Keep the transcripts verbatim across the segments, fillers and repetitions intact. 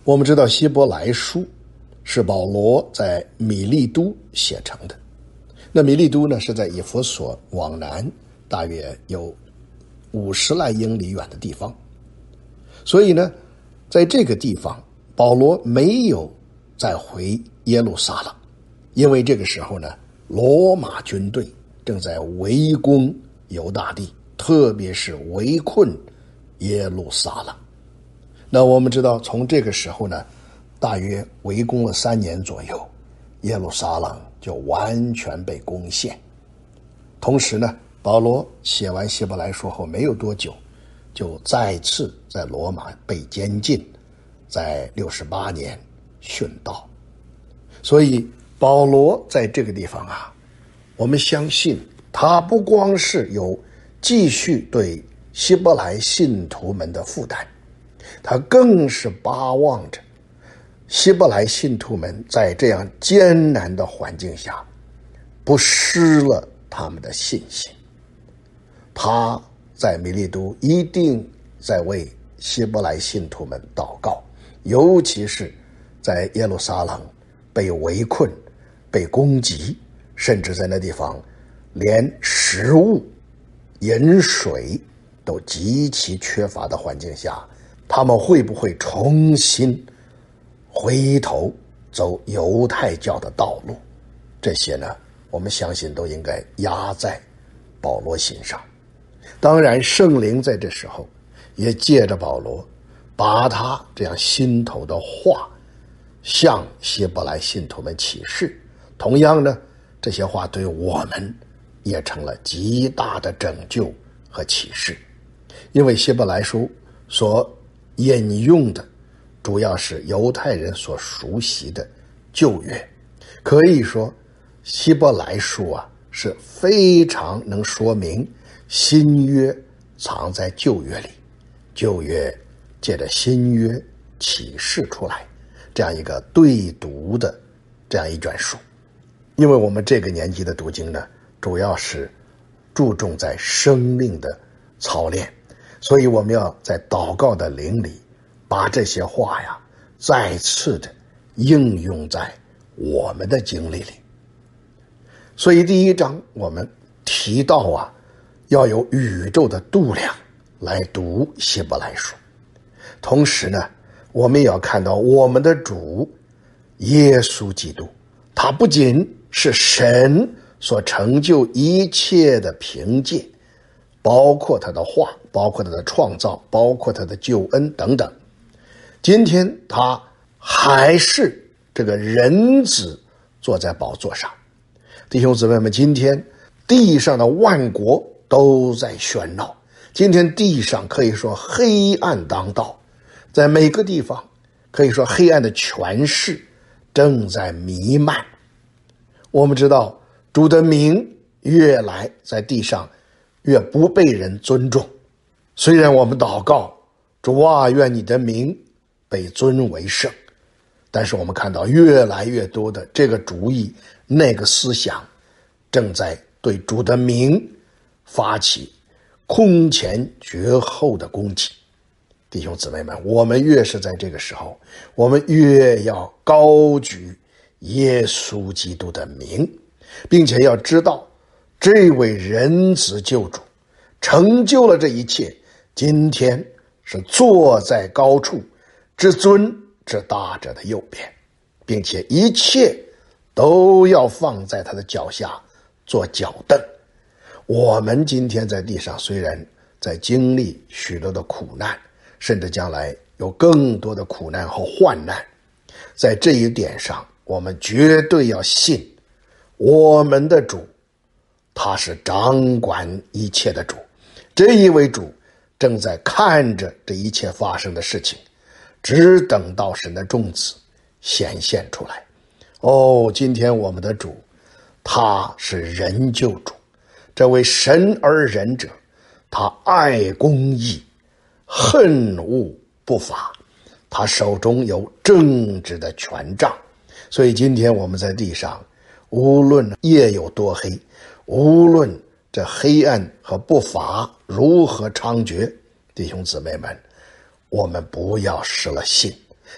我们知道希伯来书是保罗在米利都写成的，那米利都呢是在以弗所往南大约有五十来英里远的地方，所以呢在这个地方保罗没有再回耶路撒冷，因为这个时候呢罗马军队正在围攻犹大地，特别是围困耶路撒冷。那我们知道从这个时候呢大约围攻了三年左右，耶路撒冷就完全被攻陷。同时呢保罗写完希伯来书后没有多久，就再次在罗马被监禁，在六十八年殉道。所以保罗在这个地方啊，我们相信他不光是有继续对希伯来信徒们的负担，他更是巴望着希伯来信徒们在这样艰难的环境下不失了他们的信心。他在米利都一定在为希伯来信徒们祷告，尤其是在耶路撒冷被围困、被攻击，甚至在那地方连食物、饮水都极其缺乏的环境下，他们会不会重新回头走犹太教的道路？这些呢，我们相信都应该压在保罗心上。当然圣灵在这时候也借着保罗把他这样心头的话向希伯来信徒们启示，同样呢这些话对我们也成了极大的拯救和启示。因为希伯来书所引用的主要是犹太人所熟悉的旧约，可以说希伯来书啊是非常能说明新约藏在旧约里，旧约借着新约启示出来，这样一个对读的这样一卷书。因为我们这个年纪的读经呢，主要是注重在生命的操练，所以我们要在祷告的灵里把这些话呀再次的应用在我们的经历里。所以第一章我们提到啊，要有宇宙的度量来读希伯来书。同时呢我们也要看到我们的主耶稣基督，他不仅是神所成就一切的凭借，包括他的话，包括他的创造，包括他的救恩等等，今天他还是这个人子坐在宝座上。弟兄姊妹们，今天地上的万国都在喧闹，今天地上可以说黑暗当道，在每个地方可以说黑暗的权势正在弥漫。我们知道主的名越来在地上越不被人尊重，虽然我们祷告主啊，愿你的名被尊为圣，但是我们看到越来越多的这个主意那个思想正在对主的名发起空前绝后的攻击。弟兄姊妹们，我们越是在这个时候，我们越要高举耶稣基督的名，并且要知道这位人子救主成就了这一切，今天是坐在高处至尊至大者的右边，并且一切都要放在他的脚下做脚凳。我们今天在地上虽然在经历许多的苦难，甚至将来有更多的苦难和患难，在这一点上我们绝对要信我们的主，他是掌管一切的主，这一位主正在看着这一切发生的事情，只等到神的众子显现出来。哦，今天我们的主他是人救主，这位神而人者，他爱公义，恨恶不法，他手中有正直的权杖。所以今天我们在地上，无论夜有多黑，无论这黑暗和不法如何猖獗，弟兄姊妹们，我们不要失了信，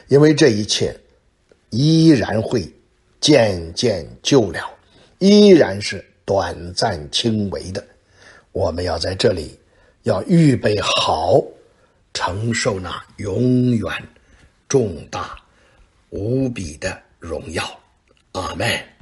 因为这一切依然会渐渐旧了，依然是短暂轻微的。我们要在这里要预备好承受那永远重大无比的荣耀。阿们。